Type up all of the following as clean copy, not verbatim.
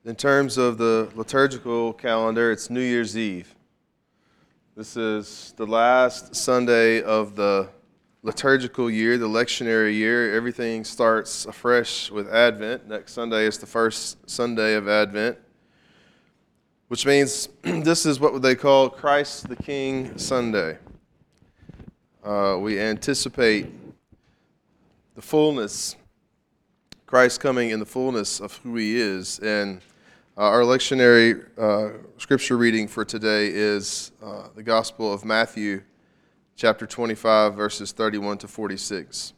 In terms of the liturgical calendar, it's New Year's Eve. This is the last Sunday of the liturgical year, the lectionary year. Everything starts afresh with Advent. Next Sunday is the first Sunday of Advent, which means this is what they call Christ the King Sunday. We anticipate the fullness, Christ coming in the fullness of who He is. And our lectionary scripture reading for today is the Gospel of Matthew, chapter 25, verses 31 to 46.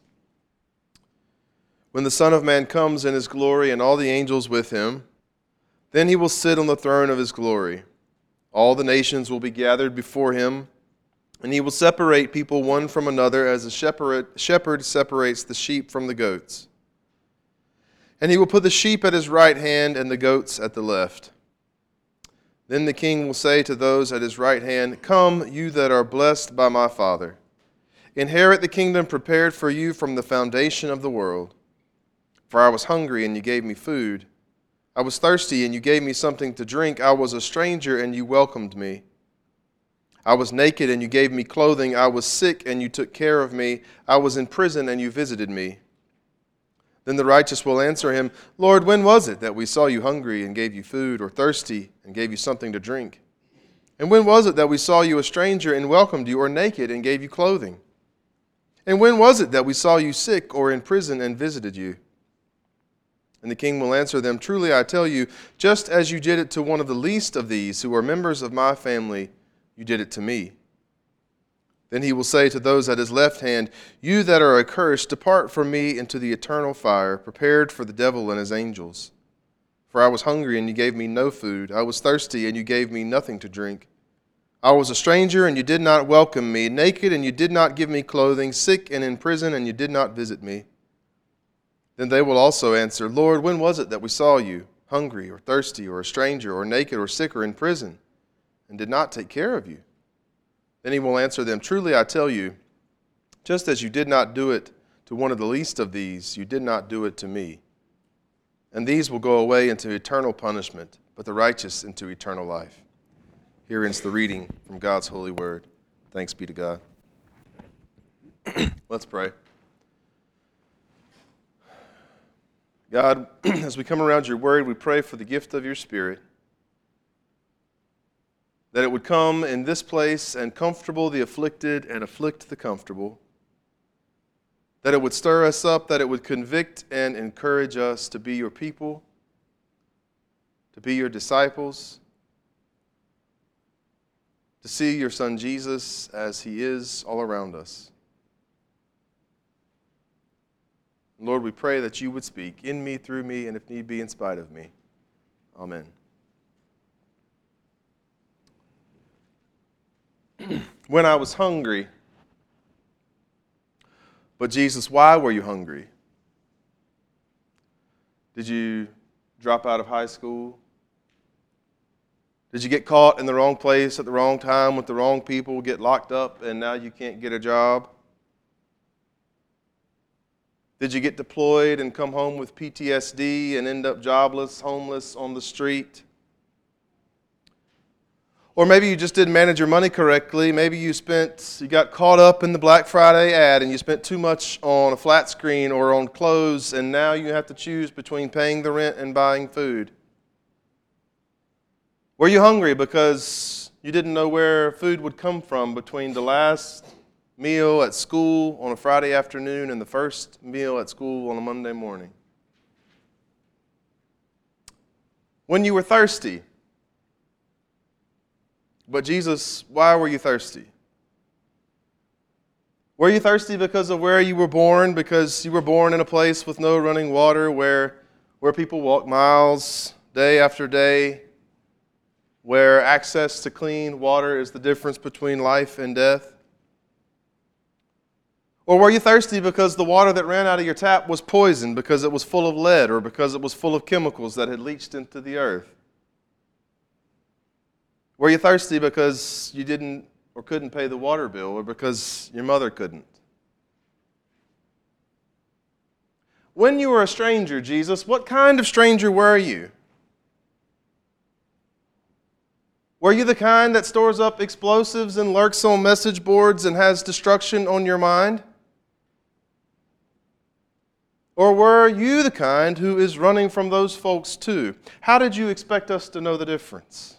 When the Son of Man comes in His glory and all the angels with Him, then He will sit on the throne of His glory. All the nations will be gathered before Him, and He will separate people one from another as a shepherd separates the sheep from the goats. And He will put the sheep at His right hand and the goats at the left. Then the King will say to those at His right hand, "Come, you that are blessed by my Father. Inherit the kingdom prepared for you from the foundation of the world. For I was hungry, and you gave me food. I was thirsty, and you gave me something to drink. I was a stranger, and you welcomed me. I was naked, and you gave me clothing. I was sick, and you took care of me. I was in prison, and you visited me." Then the righteous will answer Him, "Lord, when was it that we saw you hungry and gave you food, or thirsty and gave you something to drink? And when was it that we saw you a stranger and welcomed you, or naked and gave you clothing? And when was it that we saw you sick or in prison and visited you?" And the King will answer them, "Truly I tell you, just as you did it to one of the least of these who are members of my family, you did it to me." Then He will say to those at His left hand, "You that are accursed, depart from me into the eternal fire, prepared for the devil and his angels. For I was hungry, and you gave me no food. I was thirsty, and you gave me nothing to drink. I was a stranger, and you did not welcome me, naked, and you did not give me clothing, sick and in prison, and you did not visit me." Then they will also answer, "Lord, when was it that we saw you hungry or thirsty or a stranger or naked or sick or in prison, and did not take care of you?" Then He will answer them, "Truly I tell you, just as you did not do it to one of the least of these, you did not do it to me. And these will go away into eternal punishment, but the righteous into eternal life." Here ends the reading from God's holy word. Thanks be to God. Let's pray. God, as we come around your word, we pray for the gift of your Spirit, that it would come in this place and comfortable the afflicted and afflict the comfortable, that it would stir us up, that it would convict and encourage us to be your people, to be your disciples, to see your Son Jesus as He is all around us. Lord, we pray that you would speak in me, through me, and if need be, in spite of me. Amen. When I was hungry. But Jesus, why were you hungry? Did you drop out of high school? Did you get caught in the wrong place at the wrong time with the wrong people, get locked up, and now you can't get a job? Did you get deployed and come home with PTSD and end up jobless, homeless, on the street? Or maybe you just didn't manage your money correctly. Maybe you got caught up in the Black Friday ad and you spent too much on a flat screen or on clothes, and now you have to choose between paying the rent and buying food. Were you hungry because you didn't know where food would come from between the last meal at school on a Friday afternoon and the first meal at school on a Monday morning? When you were thirsty. But Jesus, why were you thirsty? Were you thirsty because of where you were born? Because you were born in a place with no running water, where people walk miles day after day, where access to clean water is the difference between life and death? Or were you thirsty because the water that ran out of your tap was poisoned, because it was full of lead, or because it was full of chemicals that had leached into the earth? Were you thirsty because you didn't or couldn't pay the water bill, or because your mother couldn't? When you were a stranger, Jesus, what kind of stranger were you? Were you the kind that stores up explosives and lurks on message boards and has destruction on your mind? Or were you the kind who is running from those folks too? How did you expect us to know the difference?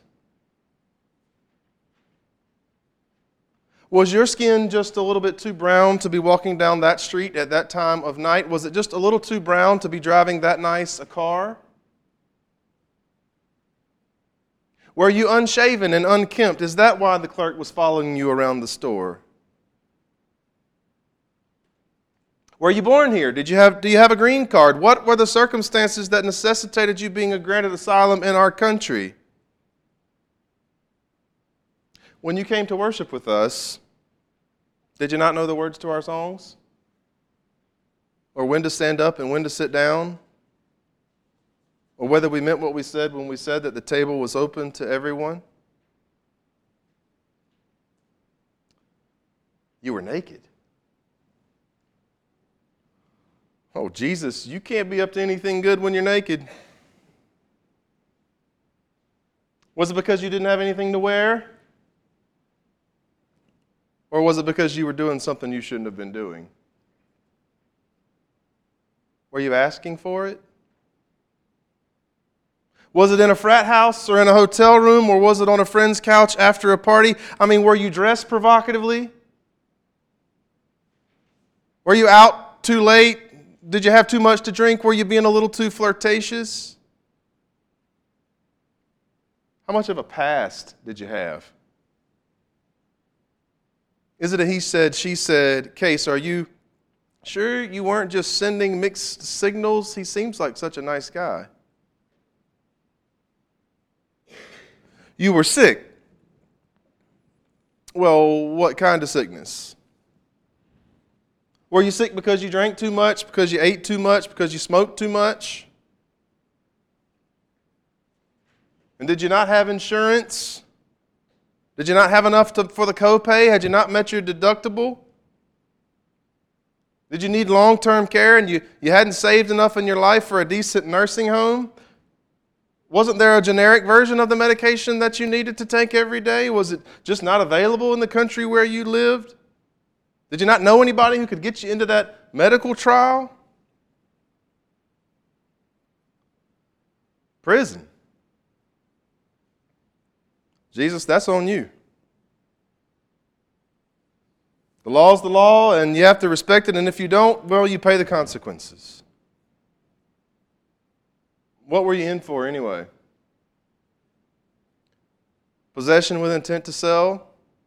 Was your skin just a little bit too brown to be walking down that street at that time of night? Was it just a little too brown to be driving that nice a car? Were you unshaven and unkempt? Is that why the clerk was following you around the store? Were you born here? Do you have a green card? What were the circumstances that necessitated you being granted asylum in our country? When you came to worship with us, did you not know the words to our songs? Or when to stand up and when to sit down? Or whether we meant what we said when we said that the table was open to everyone? You were naked. Oh, Jesus, you can't be up to anything good when you're naked. Was it because you didn't have anything to wear? Or was it because you were doing something you shouldn't have been doing? Were you asking for it? Was it in a frat house or in a hotel room, or was it on a friend's couch after a party? I mean, were you dressed provocatively? Were you out too late? Did you have too much to drink? Were you being a little too flirtatious? How much of a past did you have? Is it a he said, she said case? Are you sure you weren't just sending mixed signals? He seems like such a nice guy. You were sick. Well, what kind of sickness? Were you sick because you drank too much, because you ate too much, because you smoked too much? And did you not have insurance? Did you not have enough for the copay? Had you not met your deductible? Did you need long-term care and you hadn't saved enough in your life for a decent nursing home? Wasn't there a generic version of the medication that you needed to take every day? Was it just not available in the country where you lived? Did you not know anybody who could get you into that medical trial? Prison. Jesus, that's on you. The law's the law, and you have to respect it, and if you don't, well, you pay the consequences. What were you in for anyway? Possession with intent to sell?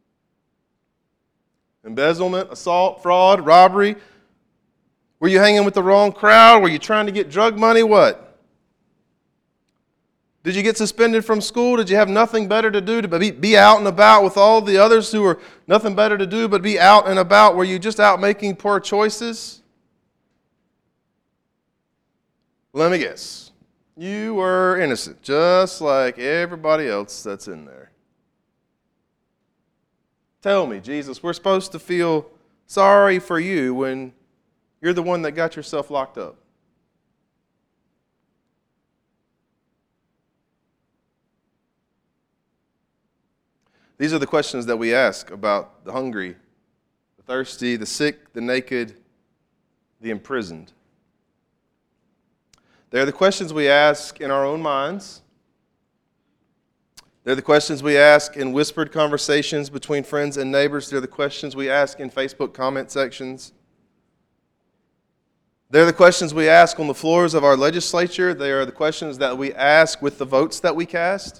Embezzlement, assault, fraud, robbery? Were you hanging with the wrong crowd? Were you trying to get drug money? What? Did you get suspended from school? Did you have nothing better to do to be out and about with all the others who were nothing better to do but be out and about? Were you just out making poor choices? Let me guess. You were innocent, just like everybody else that's in there. Tell me, Jesus, we're supposed to feel sorry for you when you're the one that got yourself locked up. These are the questions that we ask about the hungry, the thirsty, the sick, the naked, the imprisoned. They're the questions we ask in our own minds. They're the questions we ask in whispered conversations between friends and neighbors. They're the questions we ask in Facebook comment sections. They're the questions we ask on the floors of our legislature. They are the questions that we ask with the votes that we cast.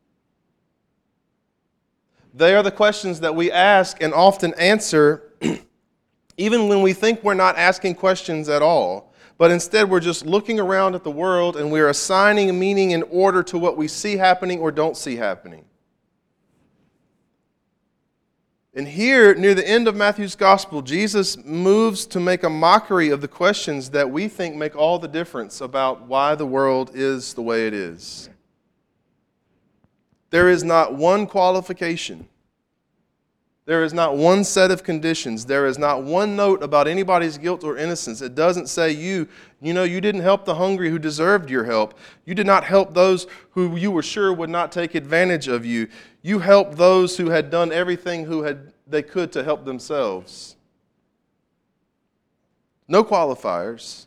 They are the questions that we ask and often answer even when we think we're not asking questions at all. But instead we're just looking around at the world and we're assigning a meaning and order to what we see happening or don't see happening. And here, near the end of Matthew's Gospel, Jesus moves to make a mockery of the questions that we think make all the difference about why the world is the way it is. There is not one qualification. There is not one set of conditions. There is not one note about anybody's guilt or innocence. It doesn't say you didn't help the hungry who deserved your help. You did not help those who you were sure would not take advantage of you. You helped those who had done everything they could to help themselves. No qualifiers.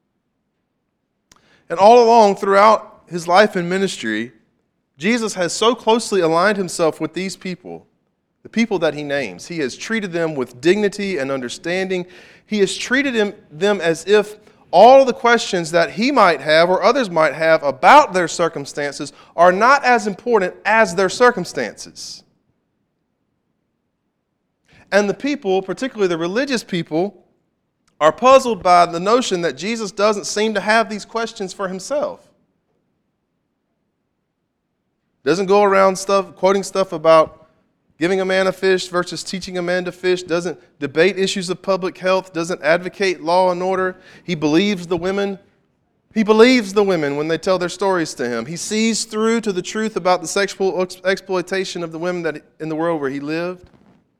And all along throughout his life and ministry, Jesus has so closely aligned himself with these people, the people that he names. He has treated them with dignity and understanding. He has treated them as if all the questions that he might have or others might have about their circumstances are not as important as their circumstances. And the people, particularly the religious people, are puzzled by the notion that Jesus doesn't seem to have these questions for himself. Doesn't go around quoting stuff about giving a man a fish versus teaching a man to fish, doesn't debate issues of public health, doesn't advocate law and order. He believes the women. He believes the women when they tell their stories to him. He sees through to the truth about the sexual exploitation of the women in the world where he lived.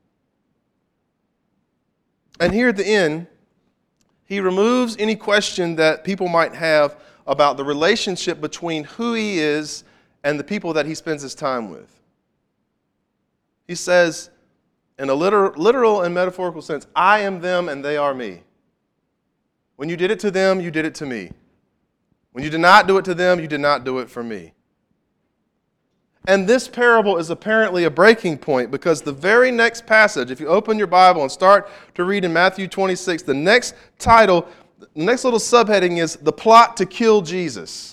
And here at the end, he removes any question that people might have about the relationship between who he is and the people that he spends his time with. He says, in a literal and metaphorical sense, I am them and they are me. When you did it to them, you did it to me. When you did not do it to them, you did not do it for me. And this parable is apparently a breaking point because the very next passage, if you open your Bible and start to read in Matthew 26, the next title, the next little subheading is The Plot to Kill Jesus.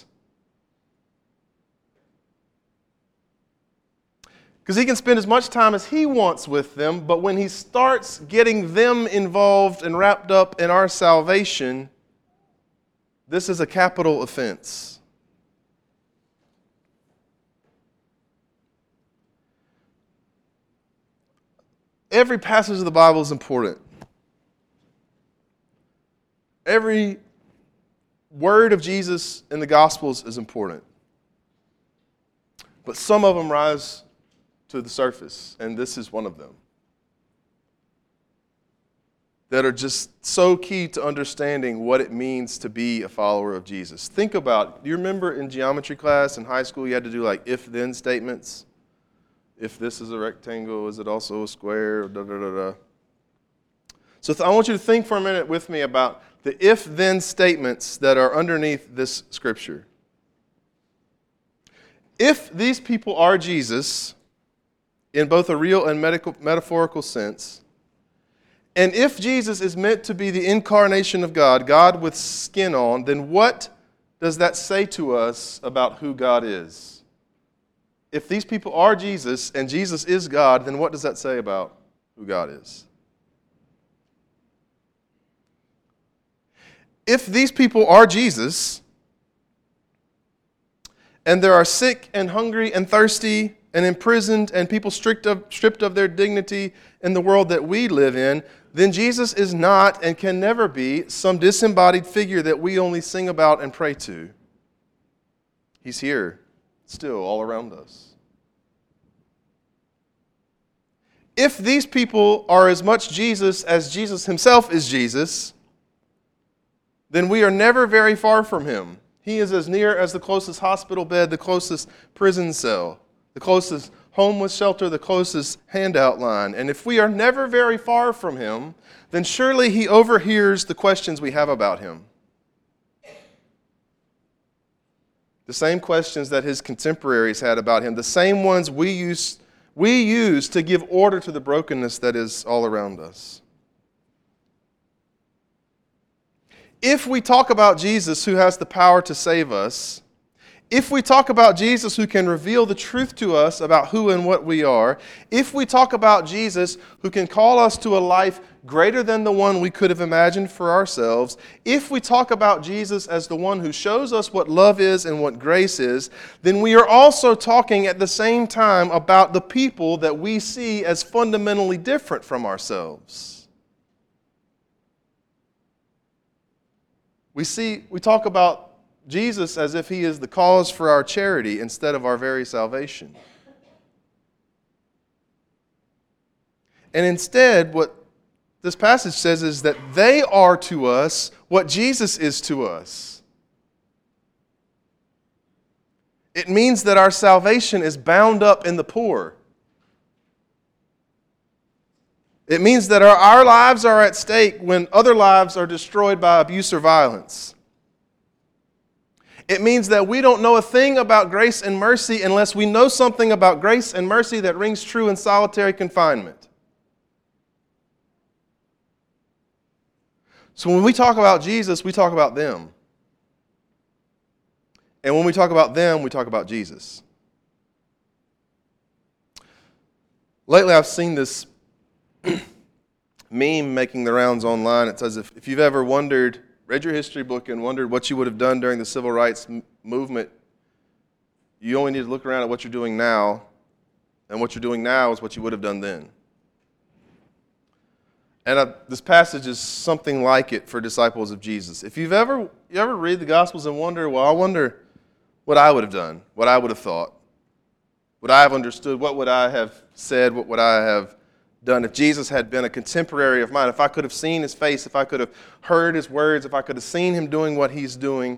Because he can spend as much time as he wants with them, but when he starts getting them involved and wrapped up in our salvation, this is a capital offense. Every passage of the Bible is important. Every word of Jesus in the Gospels is important. But some of them rise to the surface, and this is one of them, that are just so key to understanding what it means to be a follower of Jesus. Think about, do you remember in geometry class in high school you had to do like if-then statements? If this is a rectangle, is it also a square? Da, da, da, da. So I want you to think for a minute with me about the if-then statements that are underneath this scripture. If these people are Jesus, in both a real and metaphorical sense, and if Jesus is meant to be the incarnation of God, God with skin on, then what does that say to us about who God is? If these people are Jesus and Jesus is God, then what does that say about who God is? If these people are Jesus, and there are sick and hungry and thirsty and imprisoned and people stripped of their dignity in the world that we live in, then Jesus is not and can never be some disembodied figure that we only sing about and pray to. He's here, still all around us. If these people are as much Jesus as Jesus himself is Jesus, then we are never very far from him. He is as near as the closest hospital bed, the closest prison cell, the closest homeless shelter, the closest handout line. And if we are never very far from him, then surely he overhears the questions we have about him. The same questions that his contemporaries had about him, the same ones we use to give order to the brokenness that is all around us. If we talk about Jesus who has the power to save us, if we talk about Jesus who can reveal the truth to us about who and what we are, if we talk about Jesus who can call us to a life greater than the one we could have imagined for ourselves, if we talk about Jesus as the one who shows us what love is and what grace is, then we are also talking at the same time about the people that we see as fundamentally different from ourselves. We talk about Jesus as if he is the cause for our charity instead of our very salvation. And instead, what this passage says is that they are to us what Jesus is to us. It means that our salvation is bound up in the poor. It means that our lives are at stake when other lives are destroyed by abuse or violence. It means that we don't know a thing about grace and mercy unless we know something about grace and mercy that rings true in solitary confinement. So when we talk about Jesus, we talk about them. And when we talk about them, we talk about Jesus. Lately, I've seen this meme making the rounds online. It says, if you've ever read your history book and wondered what you would have done during the civil rights movement, you only need to look around at what you're doing now, and what you're doing now is what you would have done then. And this passage is something like it for disciples of Jesus. If you ever read the Gospels and wonder, well, I wonder what I would have done, what I would have thought, would I have understood, what would I have said, what would I have done if Jesus had been a contemporary of mine, if I could have seen his face, if I could have heard his words, if I could have seen him doing what he's doing.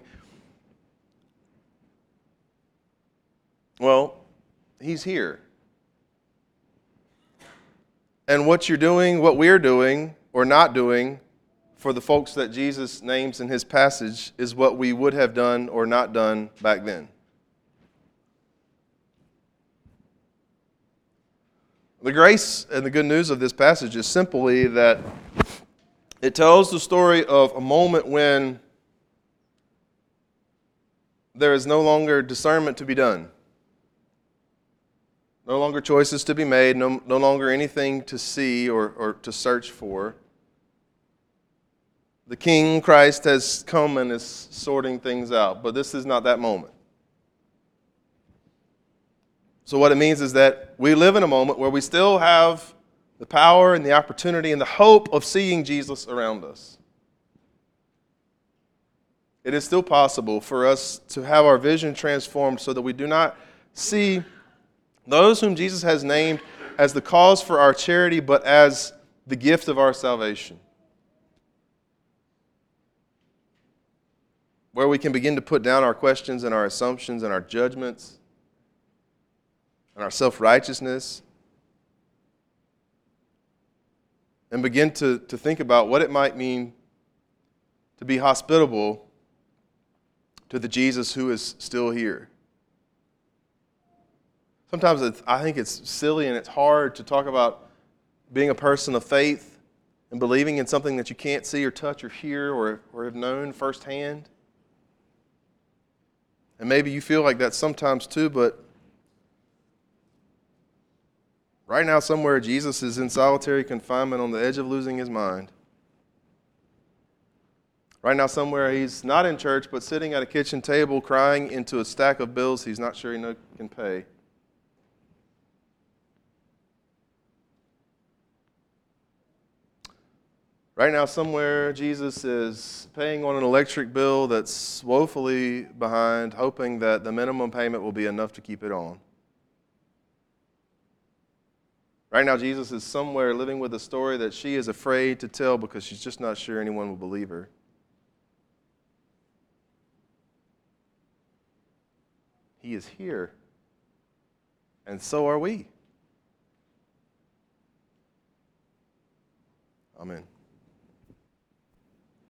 Well, he's here. And what you're doing, what we're doing or not doing for the folks that Jesus names in his passage is what we would have done or not done back then. The grace and the good news of this passage is simply that it tells the story of a moment when there is no longer discernment to be done. No longer choices to be made, no longer anything to see or to search for. The King, Christ, has come and is sorting things out, but this is not that moment. So what it means is that we live in a moment where we still have the power and the opportunity and the hope of seeing Jesus around us. It is still possible for us to have our vision transformed so that we do not see those whom Jesus has named as the cause for our charity, but as the gift of our salvation. Where we can begin to put down our questions and our assumptions and our judgments and our self-righteousness and begin to think about what it might mean to be hospitable to the Jesus who is still here. Sometimes I think it's silly and it's hard to talk about being a person of faith and believing in something that you can't see or touch or hear or have known firsthand. And maybe you feel like that sometimes too, but right now somewhere Jesus is in solitary confinement on the edge of losing his mind. Right now somewhere he's not in church but sitting at a kitchen table crying into a stack of bills he's not sure he can pay. Right now, somewhere, Jesus is paying on an electric bill that's woefully behind, hoping that the minimum payment will be enough to keep it on. Right now, Jesus is somewhere living with a story that she is afraid to tell because she's just not sure anyone will believe her. He is here, and so are we. Amen.